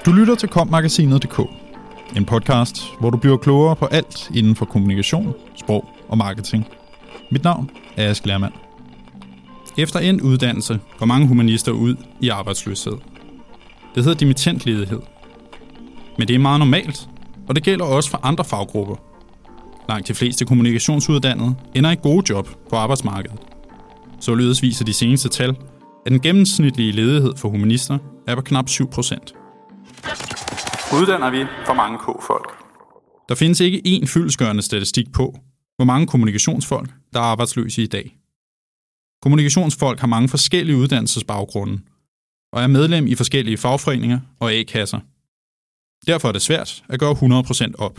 Du lytter til KOM-magasinet.dk, en podcast, hvor du bliver klogere på alt inden for kommunikation, sprog og marketing. Mit navn er Ask Lermand. Efter endt uddannelse går mange humanister ud i arbejdsløshed. Det hedder dimittentledighed. Men det er meget normalt, og det gælder også for andre faggrupper. Langt de fleste kommunikationsuddannede ender i gode job på arbejdsmarkedet. Således viser de seneste tal, at den gennemsnitlige ledighed for humanister er på knap 7%. Uddanner vi for mange K-folk? Der findes ikke én fyldestgørende statistik på, hvor mange kommunikationsfolk, der er arbejdsløse i dag. Kommunikationsfolk har mange forskellige uddannelsesbaggrunde og er medlem i forskellige fagforeninger og A-kasser. Derfor er det svært at gøre 100% op.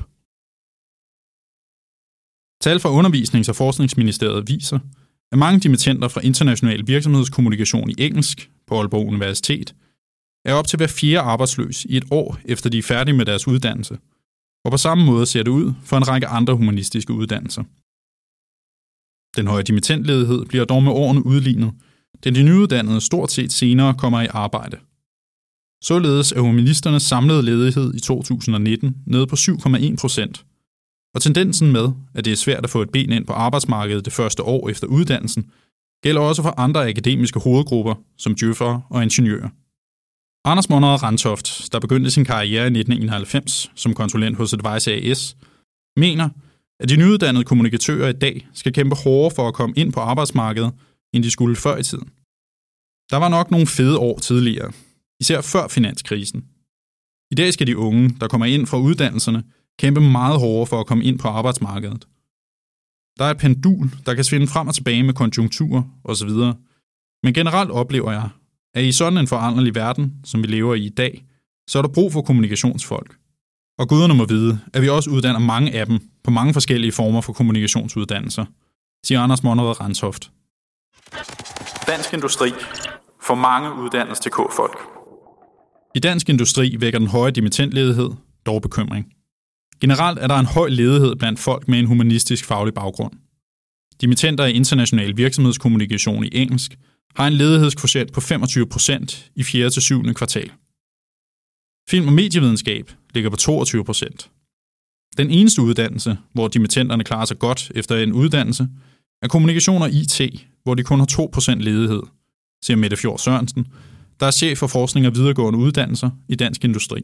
Tal fra Undervisnings- og Forskningsministeriet viser, at mange dimittenter fra international virksomhedskommunikation i engelsk på Aalborg Universitet er op til hver fjerde arbejdsløs i et år efter de er færdige med deres uddannelse, og på samme måde ser det ud for en række andre humanistiske uddannelser. Den høje dimittentledighed bliver dog med årene udlignet, da de nyuddannede stort set senere kommer i arbejde. Således er humanisternes samlede ledighed i 2019 nede på 7,1%, og tendensen med, at det er svært at få et ben ind på arbejdsmarkedet det første år efter uddannelsen, gælder også for andre akademiske hovedgrupper som djøffere og ingeniører. Anders Monrad Randtoft, der begyndte sin karriere i 1991 som konsulent hos Advice AS, mener, at de nyuddannede kommunikatører i dag skal kæmpe hårdere for at komme ind på arbejdsmarkedet, end de skulle før i tiden. Der var nok nogle fede år tidligere, især før finanskrisen. I dag skal de unge, der kommer ind fra uddannelserne, kæmpe meget hårdere for at komme ind på arbejdsmarkedet. Der er et pendul, der kan svinde frem og tilbage med konjunkturer osv., men generelt oplever jeg, at i sådan en foranderlig verden, som vi lever i dag, så er der brug for kommunikationsfolk. Og guderne må vide, at vi også uddanner mange af dem på mange forskellige former for kommunikationsuddannelser, siger Anders Monrad Randtoft. Dansk Industri. For mange uddannes til K-folk. I Dansk Industri vækker den høje dimittentledighed dog bekymring. Generelt er der en høj ledighed blandt folk med en humanistisk faglig baggrund. Dimittenter i international virksomhedskommunikation i engelsk har en ledighedskvotient på 25% i 4. til 7. kvartal. Film- og medievidenskab ligger på 22%. Den eneste uddannelse, hvor dimittenterne klarer sig godt efter en uddannelse, er kommunikation og IT, hvor de kun har 2% ledighed, siger Mette Fjord Sørensen, der er chef for forskning og videregående uddannelser i Dansk Industri.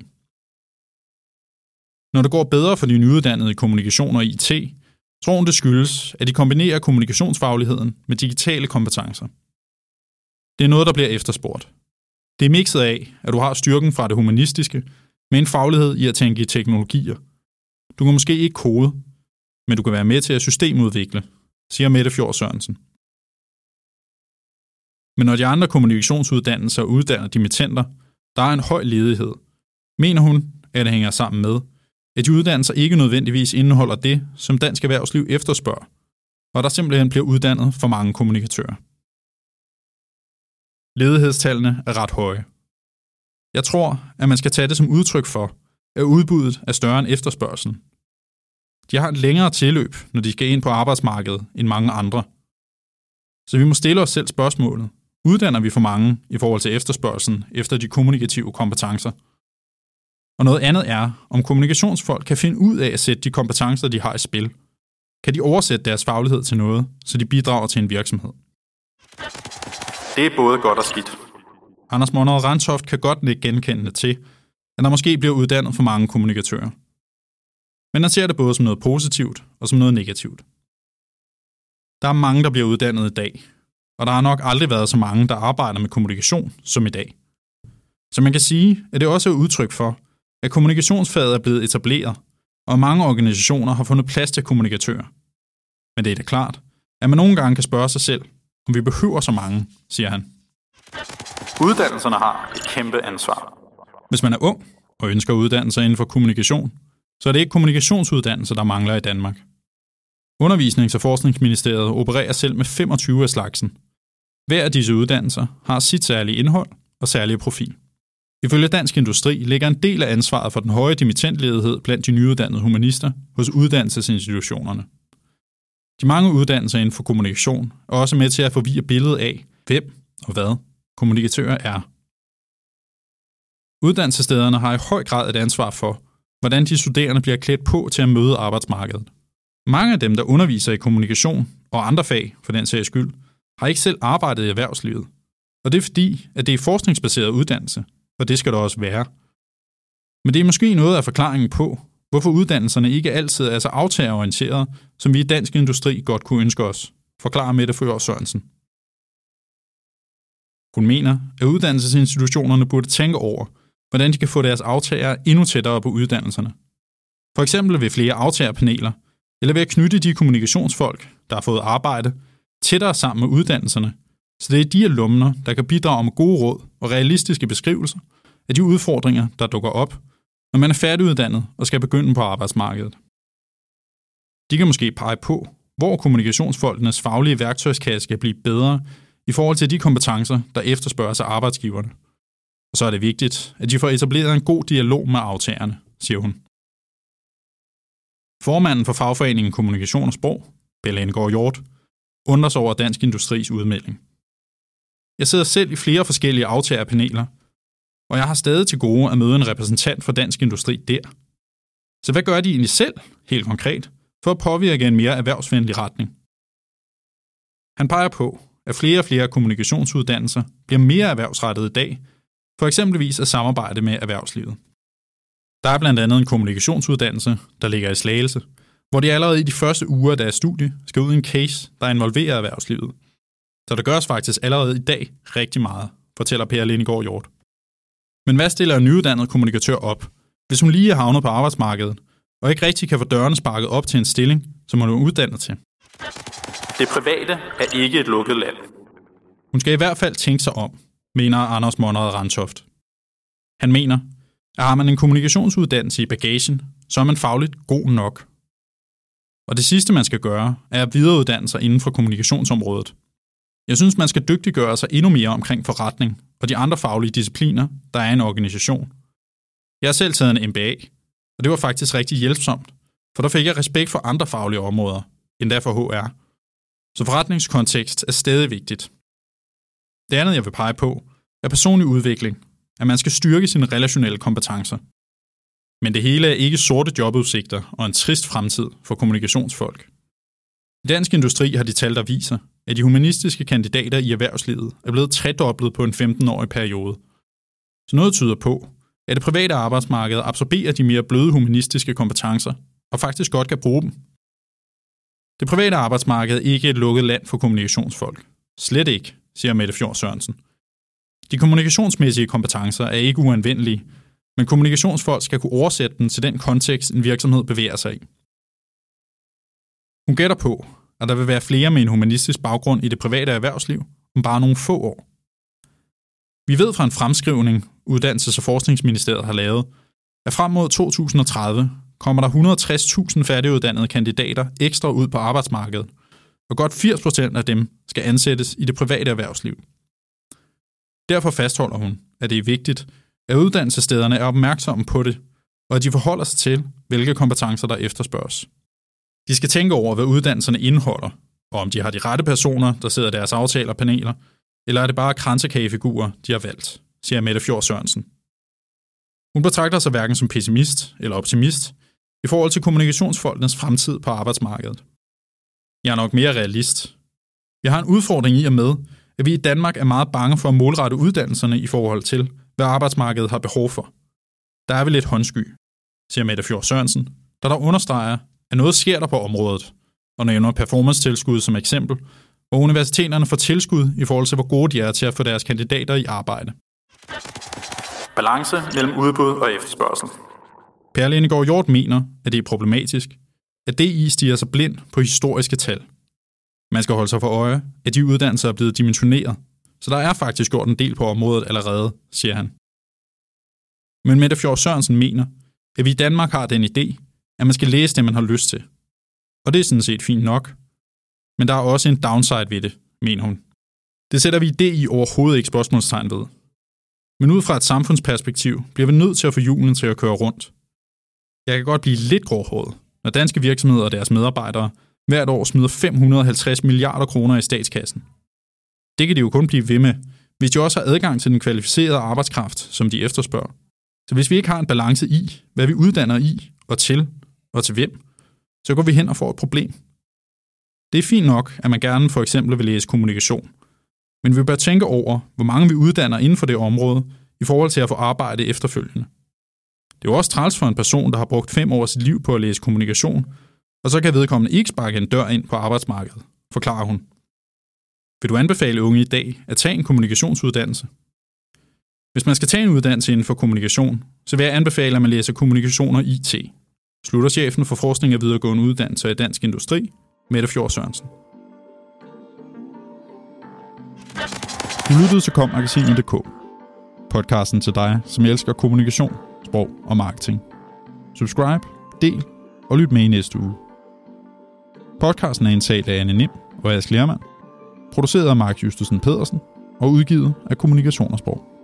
Når det går bedre for de nyuddannede i kommunikation og IT, tror hun det skyldes, at de kombinerer kommunikationsfagligheden med digitale kompetencer. Det er noget, der bliver efterspurgt. Det er mixet af, at du har styrken fra det humanistiske, med en faglighed i at tænke i teknologier. Du kan måske ikke kode, men du kan være med til at systemudvikle, siger Mette Fjord Sørensen. Men når de andre kommunikationsuddannelser uddanner dimittenter, der er en høj ledighed, mener hun, at det hænger sammen med, at de uddannelser ikke nødvendigvis indeholder det, som dansk erhvervsliv efterspørger, og der simpelthen bliver uddannet for mange kommunikatører. Ledighedstallene er ret høje. Jeg tror, at man skal tage det som udtryk for, at udbuddet er større end efterspørgselen. De har et længere tilløb, når de skal ind på arbejdsmarkedet, end mange andre. Så vi må stille os selv spørgsmålet: uddanner vi for mange i forhold til efterspørgselen efter de kommunikative kompetencer? Og noget andet er, om kommunikationsfolk kan finde ud af at sætte de kompetencer, de har i spil. Kan de oversætte deres faglighed til noget, så de bidrager til en virksomhed? Det er både godt og skidt. Anders Monrad Randtoft kan godt nikke genkendende til, at der måske bliver uddannet for mange kommunikatører. Men han ser det både som noget positivt og som noget negativt. Der er mange, der bliver uddannet i dag, og der har nok aldrig været så mange, der arbejder med kommunikation som i dag. Så man kan sige, at det også er udtryk for, at kommunikationsfaget er blevet etableret, og mange organisationer har fundet plads til kommunikatører. Men det er da klart, at man nogle gange kan spørge sig selv, om vi behøver så mange, siger han. Uddannelserne har et kæmpe ansvar. Hvis man er ung og ønsker uddannelser inden for kommunikation, så er det ikke kommunikationsuddannelser, der mangler i Danmark. Undervisnings- og Forskningsministeriet opererer selv med 25 af slagsen. Hver af disse uddannelser har sit særlige indhold og særlige profil. Ifølge Dansk Industri ligger en del af ansvaret for den høje dimittentledighed blandt de nyuddannede humanister hos uddannelsesinstitutionerne. De mange uddannelser inden for kommunikation er også med til at forvirre billedet af, hvem og hvad kommunikatører er. Uddannelsesstederne har i høj grad et ansvar for, hvordan de studerende bliver klædt på til at møde arbejdsmarkedet. Mange af dem, der underviser i kommunikation og andre fag, for den sags skyld, har ikke selv arbejdet i erhvervslivet. Og det er fordi, at det er forskningsbaseret uddannelse, og det skal der også være. Men det er måske noget af forklaringen på, hvorfor uddannelserne ikke altid er så aftagerorienterede, som vi i Dansk Industri godt kunne ønske os, forklarer Mette Fjord Sørensen. Hun mener, at uddannelsesinstitutionerne burde tænke over, hvordan de kan få deres aftagere endnu tættere på uddannelserne. For eksempel ved flere aftagerpaneler, eller ved at knytte de kommunikationsfolk, der har fået arbejde, tættere sammen med uddannelserne, så det er de alumner, der kan bidrage med gode råd og realistiske beskrivelser af de udfordringer, der dukker op, når man er færdiguddannet og skal begynde på arbejdsmarkedet. De kan måske pege på, hvor kommunikationsfolkenes faglige værktøjskasse skal blive bedre i forhold til de kompetencer, der efterspørges af arbejdsgiverne. Og så er det vigtigt, at de får etableret en god dialog med aftagerne, siger hun. Formanden for fagforeningen Kommunikation og Sprog, Bella Indgaard Hjort, undrer sig over Dansk Industris udmelding. Jeg sidder selv i flere forskellige aftagerpaneler, og jeg har stadig til gode at møde en repræsentant for Dansk Industri der. Så hvad gør de egentlig selv, helt konkret, for at påvirke en mere erhvervsvenlig retning? Han peger på, at flere og flere kommunikationsuddannelser bliver mere erhvervsrettede i dag, for eksempelvis at samarbejde med erhvervslivet. Der er blandt andet en kommunikationsuddannelse, der ligger i Slagelse, hvor de allerede i de første uger af deres studie skal ud i en case, der involverer erhvervslivet. Så der gøres faktisk allerede i dag rigtig meget, fortæller Per Lindgaard Hjort. Men hvad stiller en nyuddannet kommunikatør op, hvis hun lige er havnet på arbejdsmarkedet, og ikke rigtig kan få dørene sparket op til en stilling, som hun er uddannet til? Det private er ikke et lukket land. Hun skal i hvert fald tænke sig om, mener Anders Monrad Randtoft. Han mener, at har man en kommunikationsuddannelse i bagagen, så er man fagligt god nok. Og det sidste, man skal gøre, er at videreuddanne sig inden for kommunikationsområdet. Jeg synes, man skal dygtiggøre sig endnu mere omkring forretning og de andre faglige discipliner, der er i en organisation. Jeg har selv taget en MBA, og det var faktisk rigtig hjælpsomt, for der fik jeg respekt for andre faglige områder, endda for HR. Så forretningskontekst er stadig vigtigt. Det andet, jeg vil pege på, er personlig udvikling, at man skal styrke sine relationelle kompetencer. Men det hele er ikke sorte jobudsigter og en trist fremtid for kommunikationsfolk. I Dansk Industri har de tal, der viser, at de humanistiske kandidater i erhvervslivet er blevet tredoblet på en 15-årig periode. Så noget tyder på, at det private arbejdsmarked absorberer de mere bløde humanistiske kompetencer og faktisk godt kan bruge dem. Det private arbejdsmarked er ikke et lukket land for kommunikationsfolk. Slet ikke, siger Mette Fjord Sørensen. De kommunikationsmæssige kompetencer er ikke uanvendelige, men kommunikationsfolk skal kunne oversætte dem til den kontekst, en virksomhed bevæger sig i. Hun gætter på, at der vil være flere med en humanistisk baggrund i det private erhvervsliv om bare nogle få år. Vi ved fra en fremskrivning, Uddannelses- og Forskningsministeriet har lavet, at frem mod 2030 kommer der 160.000 færdiguddannede kandidater ekstra ud på arbejdsmarkedet, og godt 80% af dem skal ansættes i det private erhvervsliv. Derfor fastholder hun, at det er vigtigt, at uddannelsesstederne er opmærksomme på det, og at de forholder sig til, hvilke kompetencer der efterspørges. De skal tænke over, hvad uddannelserne indeholder, og om de har de rette personer, der sidder i deres aftalerpaneler, eller er det bare kransekagefigurer, de har valgt, siger Mette Fjord Sørensen. Hun betragter sig hverken som pessimist eller optimist i forhold til kommunikationsfolkenes fremtid på arbejdsmarkedet. Jeg er nok mere realist. Vi har en udfordring i og med, at vi i Danmark er meget bange for at målrette uddannelserne i forhold til, hvad arbejdsmarkedet har behov for. Der er vi lidt håndsky, siger Mette Fjord Sørensen, der understreger, at noget sker der på området, og nævner performance-tilskud som eksempel, hvor universiteterne får tilskud i forhold til, hvor gode de er til at få deres kandidater i arbejde. Balance mellem udbud og efterspørgsel. Per Lindgaard Hjort mener, at det er problematisk, at DI stiger sig blind på historiske tal. Man skal holde sig for øje, at de uddannelser er blevet dimensioneret, så der er faktisk gjort en del på området allerede, siger han. Men Mette Fjord Sørensen mener, at vi i Danmark har den idé, at man skal læse det, man har lyst til. Og det er sådan set fint nok. Men der er også en downside ved det, mener hun. Det sætter vi i DI overhovedet ikke spørgsmålstegn ved. Men ud fra et samfundsperspektiv bliver vi nødt til at få hjulene til at køre rundt. Jeg kan godt blive lidt gråhåret, når danske virksomheder og deres medarbejdere hvert år smider 550 milliarder kroner i statskassen. Det kan de jo kun blive ved med, hvis de også har adgang til den kvalificerede arbejdskraft, som de efterspørger. Så hvis vi ikke har en balance i, hvad vi uddanner i og til hvem, så går vi hen og får et problem. Det er fint nok, at man gerne for eksempel vil læse kommunikation, men vi bør tænke over, hvor mange vi uddanner inden for det område, i forhold til at få arbejde efterfølgende. Det er jo også træls for en person, der har brugt 5 år af sit liv på at læse kommunikation, og så kan vedkommende ikke sparke en dør ind på arbejdsmarkedet, forklarer hun. Vil du anbefale unge i dag at tage en kommunikationsuddannelse? Hvis man skal tage en uddannelse inden for kommunikation, så vil jeg anbefale, at man læser kommunikation og IT, slutter chefen for forskning af videregående uddannelser i Dansk Industri, Mette Fjord Sørensen. Du lyttede til KOM-magasinet.dk, podcasten til dig, som elsker kommunikation, sprog og marketing. Subscribe, del og lyt med i næste uge. Podcasten er indtalt af Anne Nim og Ask Lermand, produceret af Mark Justesen Pedersen og udgivet af Kommunikation og Sprog.